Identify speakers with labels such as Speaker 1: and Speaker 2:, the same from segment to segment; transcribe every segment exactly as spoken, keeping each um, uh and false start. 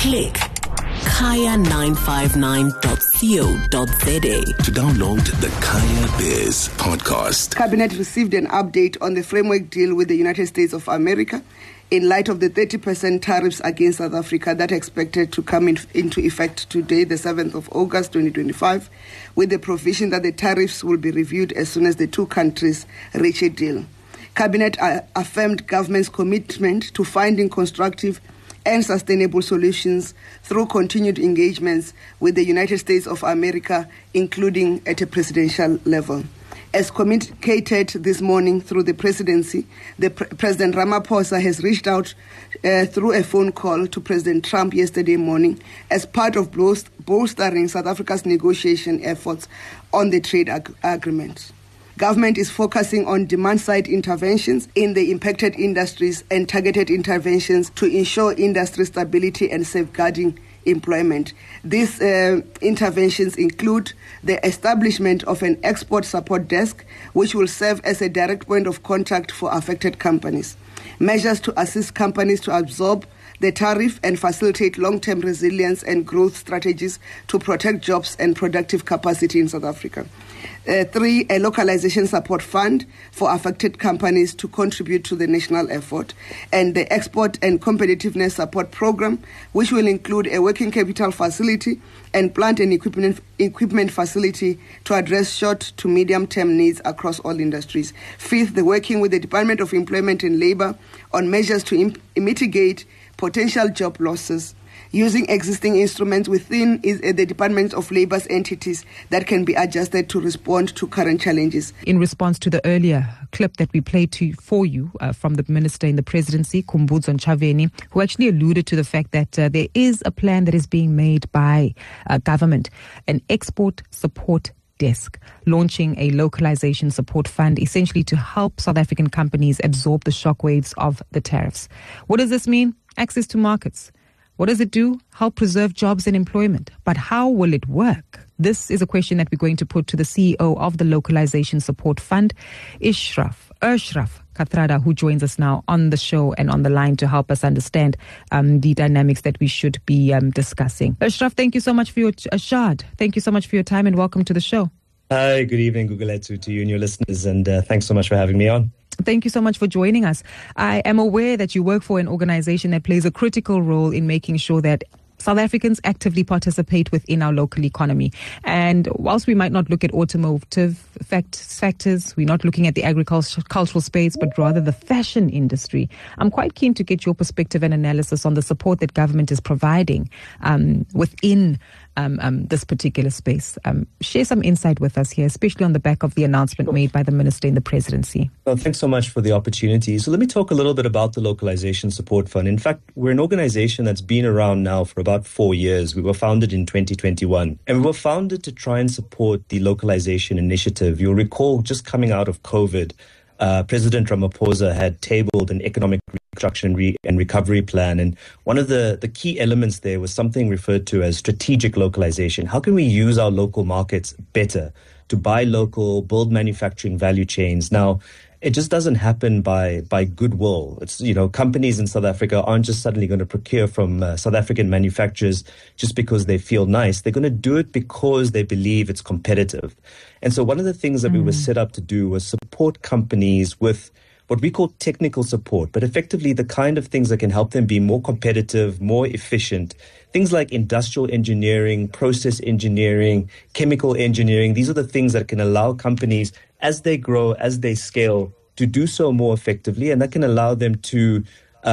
Speaker 1: Click kaya nine five nine dot co dot za to download the Kaya Biz podcast.
Speaker 2: Cabinet received an update on the framework deal with the United States of America in light of the thirty percent tariffs against South Africa that are expected to come in, into effect today, the seventh of August twenty twenty-five, with the provision that the tariffs will be reviewed as soon as the two countries reach a deal. Cabinet uh, affirmed government's commitment to finding constructive and sustainable solutions through continued engagements with the United States of America, including at a presidential level. As communicated this morning through the presidency, the Pre- President Ramaphosa has reached out uh, through a phone call to President Trump yesterday morning as part of bolst- bolstering South Africa's negotiation efforts on the trade ag- agreement. Government is focusing on demand-side interventions in the impacted industries and targeted interventions to ensure industry stability and safeguarding employment. These uh, interventions include the establishment of an export support desk, which will serve as a direct point of contact for affected companies. Measures to assist companies to absorb the tariff and facilitate long-term resilience and growth strategies to protect jobs and productive capacity in South Africa. Uh, three, a localization support fund for affected companies to contribute to the national effort, and the export and competitiveness support program, which will include a working capital facility and plant and equipment, equipment facility to address short to medium-term needs across all industries. Fifth, the working with the Department of Employment and Labour on measures to imp- mitigate potential job losses, using existing instruments within is, uh, the Department of Labour's entities that can be adjusted to respond to current challenges.
Speaker 3: In response to the earlier clip that we played to, for you uh, from the Minister in the Presidency, Khumbudzo Ntshavheni, who actually alluded to the fact that uh, there is a plan that is being made by uh, government, an export support desk, launching a localization support fund, essentially to help South African companies absorb the shockwaves of the tariffs. What does this mean? Access to markets. What does it do? Help preserve jobs and employment. But how will it work? This is a question that we're going to put to the C E O of the Localization Support Fund, Ishraf, Ishraf Kathrada, who joins us now on the show and on the line to help us understand um, the dynamics that we should be um, discussing. Ishraf, thank you so much for your, uh, Shad, thank you so much for your time and welcome to the show.
Speaker 4: Hi, good evening, Gugulethu, to you and your listeners, and uh, thanks so much for having me on.
Speaker 3: Thank you so much for joining us. I am aware that you work for an organization that plays a critical role in making sure that South Africans actively participate within our local economy. And whilst we might not look at automotive fact, factors, we're not looking at the agricultural space, but rather the fashion industry. I'm quite keen to get your perspective and analysis on the support that government is providing um, within Um, um, this particular space. Um, share some insight with us here, especially on the back of the announcement made by the Minister in the Presidency.
Speaker 4: Well, thanks so much for the opportunity. So let me talk a little bit about the Localization Support Fund. In fact, we're an organization that's been around now for about four years. We were founded in twenty twenty-one, and we were founded to try and support the localization initiative. You'll recall, just coming out of COVID, Uh, President Ramaphosa had tabled an economic reconstruction re- and recovery plan. And one of the, the key elements there was something referred to as strategic localization. How can we use our local markets better to buy local, build manufacturing value chains? Now, it just doesn't happen by by goodwill. It's, you know, companies in South Africa aren't just suddenly going to procure from uh, South African manufacturers just because they feel nice. They're going to do it because they believe it's competitive. And so one of the things that mm. we were set up to do was support companies with what we call technical support, but effectively the kind of things that can help them be more competitive, more efficient. Things like industrial engineering, process engineering, chemical engineering. These are the things that can allow companies, as they grow, as they scale, to do so more effectively, and that can allow them to,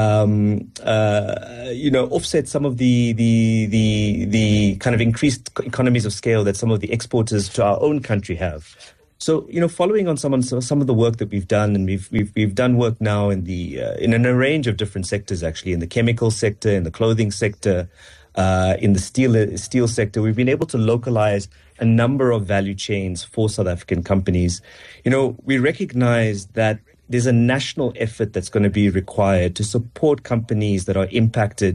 Speaker 4: um, uh, you know, offset some of the the the the kind of increased economies of scale that some of the exporters to our own country have. So, you know, following on some of, some of the work that we've done, and we've we've we've done work now in the uh, in a range of different sectors, actually, in the chemical sector, in the clothing sector, uh, in the steel steel sector. We've been able to localize a number of value chains for South African companies. You know, we recognize that there's a national effort that's going to be required to support companies that are impacted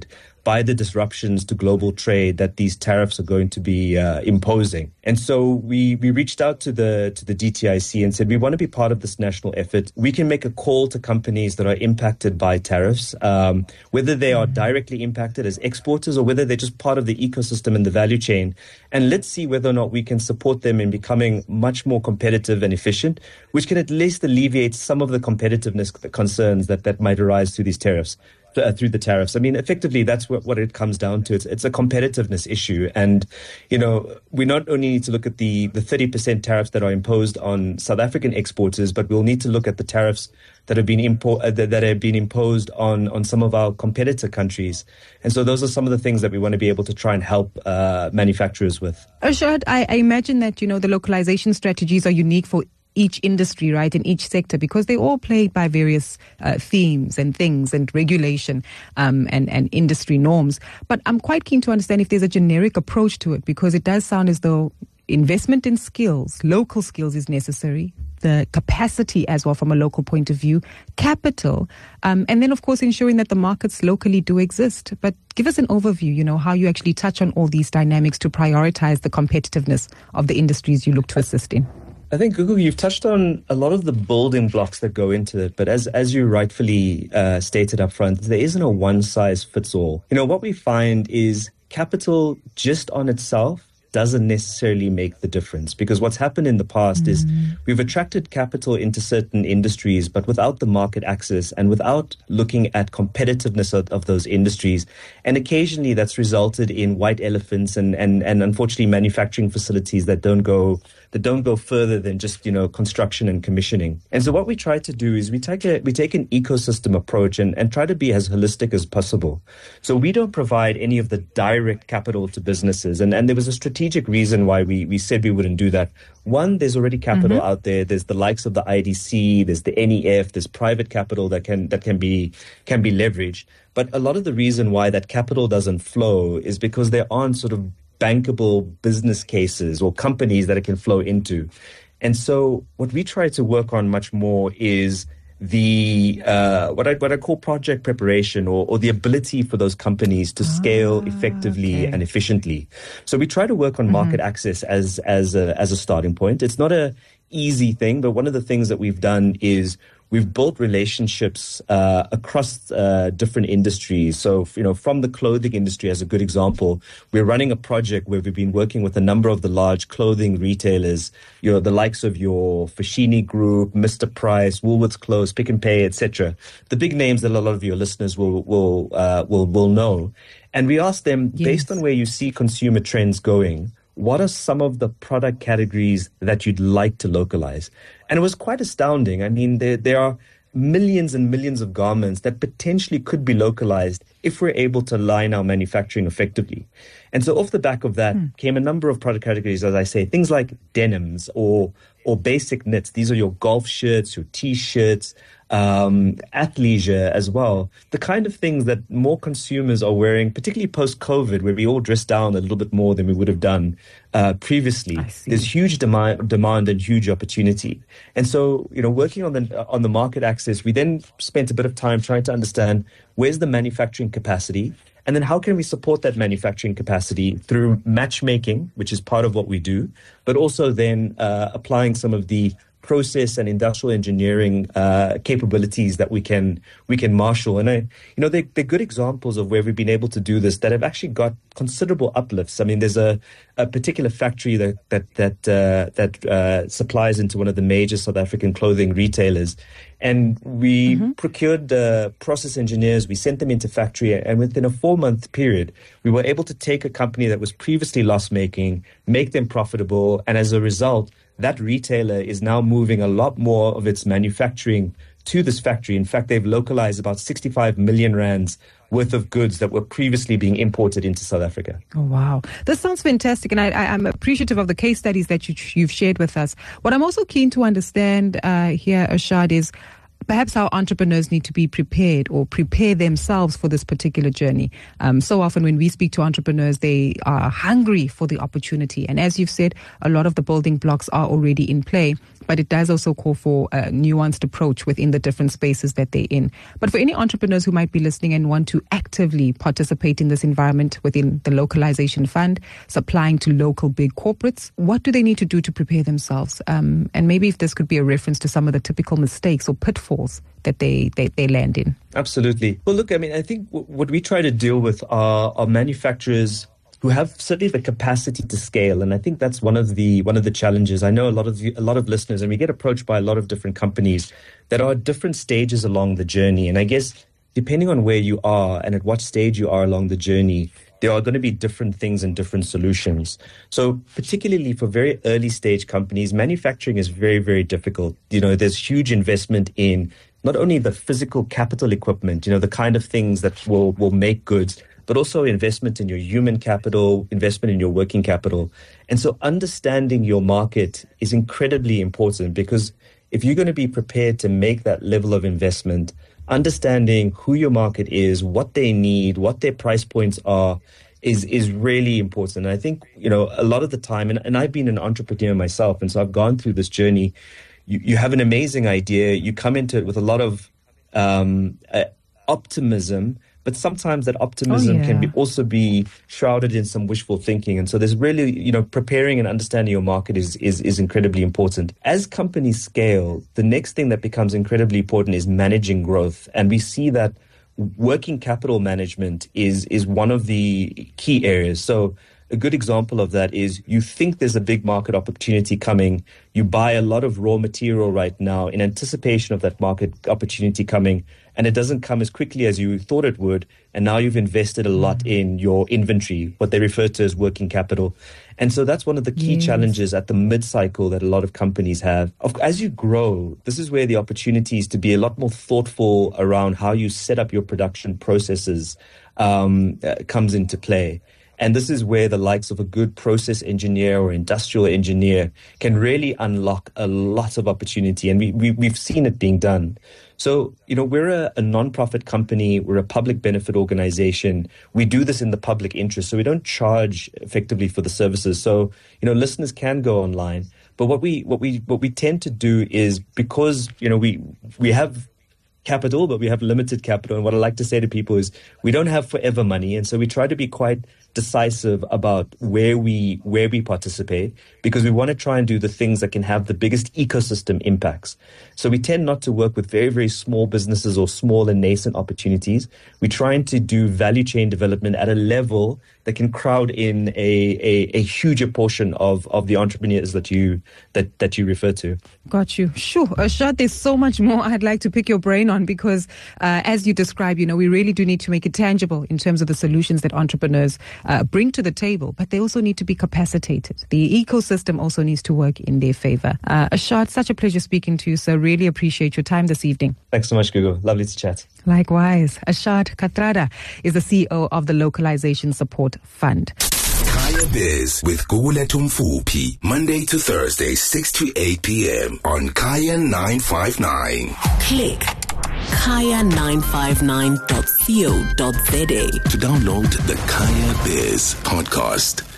Speaker 4: by the disruptions to global trade that these tariffs are going to be uh, imposing. And so we, we reached out to the to the D T I C and said, we want to be part of this national effort. We can make a call to companies that are impacted by tariffs, um, whether they are directly impacted as exporters or whether they're just part of the ecosystem and the value chain. And let's see whether or not we can support them in becoming much more competitive and efficient, which can at least alleviate some of the competitiveness concerns that, that might arise through these tariffs. Uh, through the tariffs. I mean, effectively, that's what, what it comes down to. It's, it's a competitiveness issue. And, you know, we not only need to look at the, the thirty percent tariffs that are imposed on South African exporters, but we'll need to look at the tariffs that have been impo- uh, that, that have been imposed on, on some of our competitor countries. And so those are some of the things that we want to be able to try and help uh, manufacturers with.
Speaker 3: Arshad, I, I imagine that, you know, the localization strategies are unique for each industry, right, in each sector, because they all played by various uh, themes and things and regulation um, and, and industry norms. But I'm quite keen to understand if there's a generic approach to it, because it does sound as though investment in skills, local skills is necessary, the capacity as well from a local point of view, capital, um, and then, of course, ensuring that the markets locally do exist. But give us an overview, you know, how you actually touch on all these dynamics to prioritize the competitiveness of the industries you look to assist in.
Speaker 4: I think, Gugu, you've touched on a lot of the building blocks that go into it. But as as you rightfully uh, stated up front, there isn't a one-size-fits-all. You know, what we find is capital just on itself doesn't necessarily make the difference, because what's happened in the past mm. is we've attracted capital into certain industries, but without the market access and without looking at competitiveness of, of those industries. And occasionally that's resulted in white elephants and, and, and unfortunately manufacturing facilities that don't go that don't go further than just, you know, construction and commissioning. And so what we try to do is we take a, we take an ecosystem approach and, and try to be as holistic as possible. So we don't provide any of the direct capital to businesses. And, and there was a strategic reason why we, we said we wouldn't do that. One, there's already capital mm-hmm. out there. There's the likes of the I D C, there's the N E F, there's private capital that can that can be can be leveraged. But a lot of the reason why that capital doesn't flow is because there aren't sort of bankable business cases or companies that it can flow into. And so what we try to work on much more is the uh, what I what I call project preparation, or, or the ability for those companies to scale ah, effectively okay. and efficiently. So we try to work on mm-hmm. market access as as a, as a starting point. It's not a easy thing, but one of the things that we've done is we've built relationships uh, across uh, different industries. So, you know, from the clothing industry as a good example, we're running a project where we've been working with a number of the large clothing retailers, you know, the likes of your Foschini Group, Mister Price, Woolworths Clothes, Pick and Pay, et cetera. The big names that a lot of your listeners will will uh, will will know. And we asked them, yes. based on where you see consumer trends going, what are some of the product categories that you'd like to localize? And it was quite astounding. I mean, there, there are millions and millions of garments that potentially could be localized if we're able to align our manufacturing effectively. And so off the back of that hmm. came a number of product categories, as I say, things like denims or or basic knits. These are your golf shirts, your T-shirts, um, athleisure as well. The kind of things that more consumers are wearing, particularly post-COVID, where we all dress down a little bit more than we would have done uh, previously. There's huge demand, demand and huge opportunity. And so, you know, working on the on the market access, we then spent a bit of time trying to understand where's the manufacturing capacity, and then how can we support that manufacturing capacity through matchmaking, which is part of what we do, but also then uh, applying some of the process and industrial engineering uh, capabilities that we can we can marshal. And I, you know, they, they're good examples of where we've been able to do this that have actually got considerable uplifts. I mean, there's a, a particular factory that that that uh, that uh, supplies into one of the major South African clothing retailers, and we mm-hmm. procured uh, process engineers. We sent them into factory, and within a four-month period, we were able to take a company that was previously loss-making, make them profitable, and as a result, that retailer is now moving a lot more of its manufacturing to this factory. In fact, they've localized about sixty-five million rands worth of goods that were previously being imported into South Africa.
Speaker 3: Oh, wow. This sounds fantastic. And I, I, I'm appreciative of the case studies that you, you've shared with us. What I'm also keen to understand uh, here, Arshad, is perhaps how entrepreneurs need to be prepared or prepare themselves for this particular journey. Um, so often when we speak to entrepreneurs, they are hungry for the opportunity. And as you've said, a lot of the building blocks are already in play, but it does also call for a nuanced approach within the different spaces that they're in. But for any entrepreneurs who might be listening and want to actively participate in this environment within the Localization Fund, supplying to local big corporates, what do they need to do to prepare themselves? Um, and maybe if this could be a reference to some of the typical mistakes or pitfalls that they, they, they land in.
Speaker 4: Absolutely. Well, look, I mean, I think w- what we try to deal with are, are manufacturers who have certainly the capacity to scale, and I think that's one of the one of the challenges. I know a lot of the, a lot of listeners, and we get approached by a lot of different companies that are at different stages along the journey. And I guess depending on where you are and at what stage you are along the journey, there are going to be different things and different solutions. So particularly for very early stage companies, manufacturing is very, very difficult. You know, there's huge investment in not only the physical capital equipment, you know, the kind of things that will, will make goods, but also investment in your human capital, investment in your working capital. And so understanding your market is incredibly important, because if you're going to be prepared to make that level of investment, understanding who your market is, what they need, what their price points are, is is really important. And I think, you know, a lot of the time, and, and I've been an entrepreneur myself, and so I've gone through this journey. You, you have an amazing idea. You come into it with a lot of um, uh, optimism, but sometimes that optimism oh, yeah. can be also be shrouded in some wishful thinking. And so there's really, you know, preparing and understanding your market is, is, is incredibly important. As companies scale, the next thing that becomes incredibly important is managing growth. And we see that working capital management is, is one of the key areas. So a good example of that is you think there's a big market opportunity coming. You buy a lot of raw material right now in anticipation of that market opportunity coming, and it doesn't come as quickly as you thought it would. And now you've invested a lot in your inventory, what they refer to as working capital. And so that's one of the key yes. challenges at the mid-cycle that a lot of companies have. As you grow, this is where the opportunities to be a lot more thoughtful around how you set up your production processes um, uh, comes into play. And this is where the likes of a good process engineer or industrial engineer can really unlock a lot of opportunity. And we, we, we've seen it being done. So, you know, we're a, a non-profit company. We're a public benefit organization. We do this in the public interest. So we don't charge effectively for the services. So, you know, listeners can go online. But what we what we what we tend to do is, because, you know, we we have capital, but we have limited capital. And what I like to say to people is we don't have forever money. And so we try to be quite decisive about where we where we participate, because we want to try and do the things that can have the biggest ecosystem impacts. So we tend not to work with very, very small businesses or small and nascent opportunities. We're trying to do value chain development at a level that can crowd in a, a, a huger portion of, of the entrepreneurs that you that, that you refer to.
Speaker 3: Got you. Sure. Ashad, there's so much more I'd like to pick your brain on, because uh, as you describe, you know, we really do need to make it tangible in terms of the solutions that entrepreneurs uh, bring to the table, but they also need to be capacitated. The ecosystem also needs to work in their favor. Uh, Ashad, such a pleasure speaking to you, sir. Really appreciate your time this evening.
Speaker 4: Thanks so much, Gugu. Lovely to chat.
Speaker 3: Likewise. Ashad Kathrada is the C E O of the Localization Support Fund.
Speaker 1: Kaya Biz with Gugulethu Mfuphi, Monday to Thursday, six to eight p.m. on Kaya nine five nine. Click kaya nine five nine dot co dot za to download the Kaya Biz podcast.